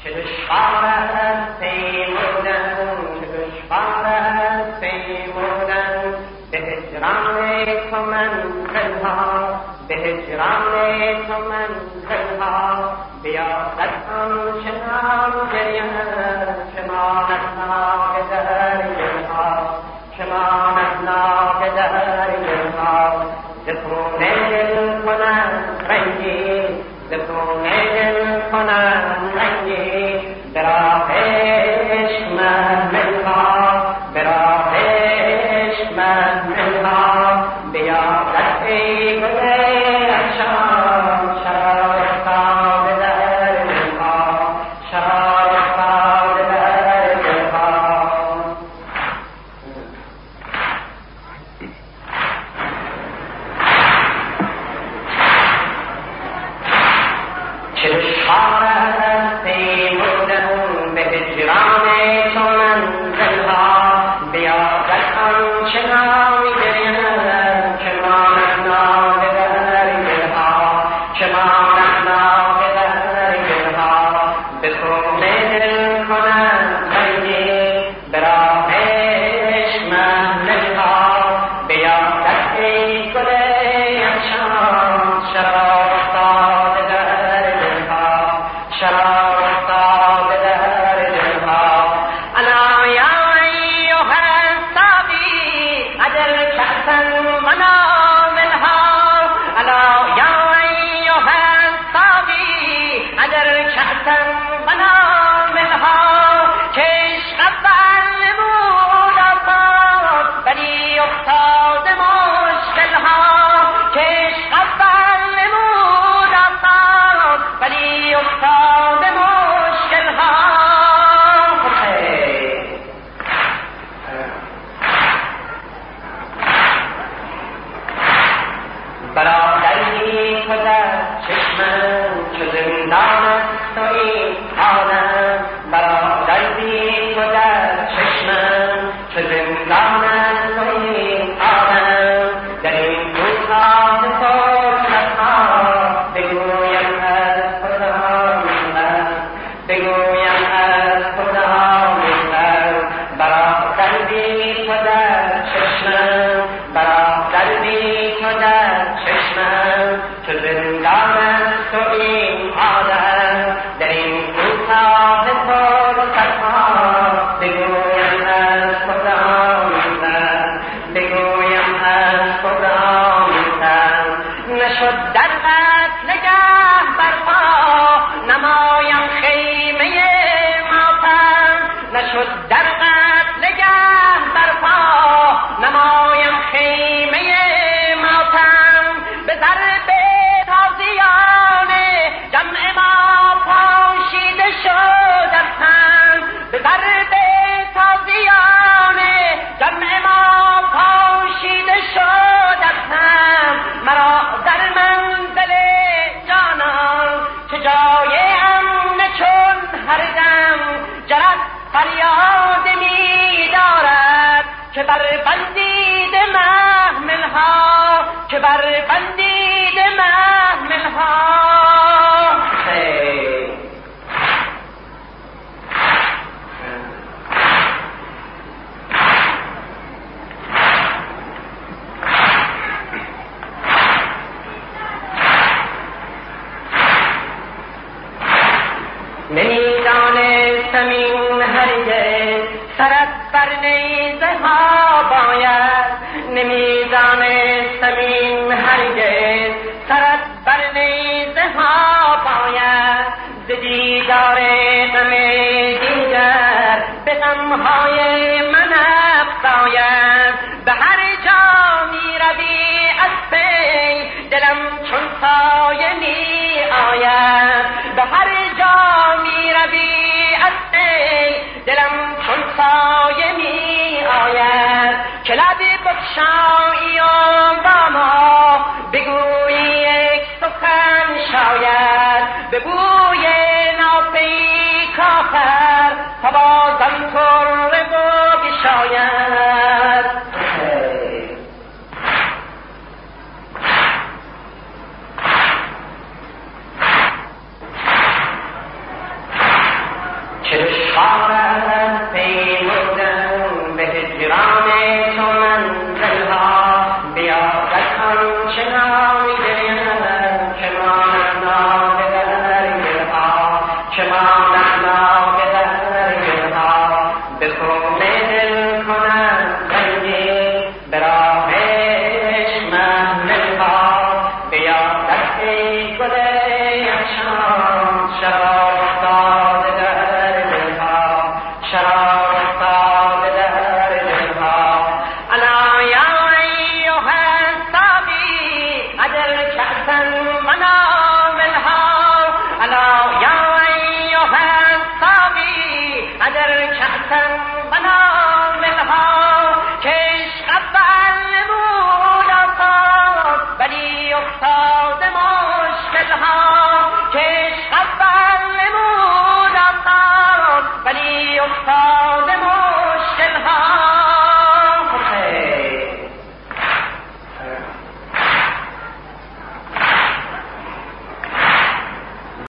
چه دشوار است پیمودن، چه دشوار است پیمودن، به هجران تو منزلها، به هجران تو منزلها، بیادت آنچنان گریم که ماند ناگ در دلها، که ماند ناگ در دلها. ز خون دل کنند رنگی، ز خون دل کنند رنگی، به راه عشق محملها، به راه عشق محملها. بیادت ای گل افشان، شراب افتاده در دلها، شراب افتاده در دلها. چه دشوار است پیمودن، به هجران تو منزلها، بیادت آنچنان گریم که ماند ناگ در دلها، که ماند ناگ در دلها. به خون دل کنند رنگی، به راه عشق محملها. بیادت ای گل افشان، شراب افتاده در دلها، شراب افتاده در دلها. الا یا ایها الساقی اجل کأسا وناولها، الا یا ایها الساقی اجل کأسا وناولها. که عشق اول نمود آسان ولی افتاده مشکلها، که عشق اول نمود آسان ولی افتاده مشکلها. برادری تو در چشمم چو زندان است و این عالم، برادری تو در چشمم چو زندان است و این عالم. در این روزگار فرصتها بگویم از خدا من، بگویم از خدا من. برادری تو در چشمم، برادری تو در چشمم چو زندان است و این عالم. در این کوتاه فرصتها بگویم از خدا من، بگویم از خدا من. نشد در قتل گه برپا نمایم خیمه ماتم، نشد در قتل گه برپا نمایم خیمه ماتم. به ضرب تازیان جمع ما پاشیده شد از هم، به ضرب تازیان جمع ما پاشیده شد از هم. مرا در منزل جانان چه جای امن چون هر دم جرس فریاد می دارد که بر بندید محملها، که بر بندید محملها. نمیدانستم این هرگز سرت بر نیزه ها باید، نمیدانستم این هرگز سرت بر نیزه ها باید. ز دیدار غم دیگر به غمهای من افزاید. به هر جا می روی از پی دلم چون سایه می آید، به هر جا می روی از پی دلم چون سایه می آید. که لب بگشایی و با ما بگویی یک سخن شاید، به بوی ناپیک آخر تبازم تر بگشاید. نشاند شرار